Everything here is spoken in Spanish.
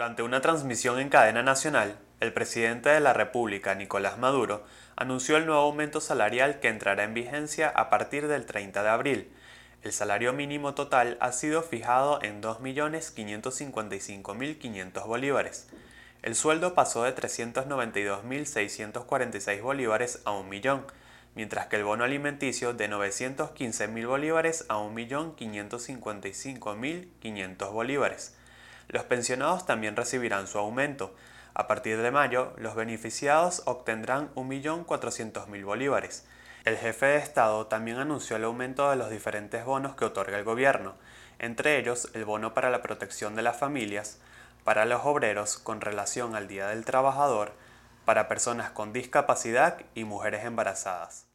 Durante una transmisión en cadena nacional, el presidente de la República, Nicolás Maduro, anunció el nuevo aumento salarial que entrará en vigencia a partir del 30 de abril. El salario mínimo total ha sido fijado en 2.555.500 bolívares. El sueldo pasó de 392.646 bolívares a 1.000.000, mientras que el bono alimenticio de 915.000 bolívares a 1.555.500 bolívares. Los pensionados también recibirán su aumento. A partir de mayo, los beneficiados obtendrán 1.400.000 bolívares. El jefe de Estado también anunció el aumento de los diferentes bonos que otorga el gobierno, entre ellos el bono para la protección de las familias, para los obreros con relación al Día del Trabajador, para personas con discapacidad y mujeres embarazadas.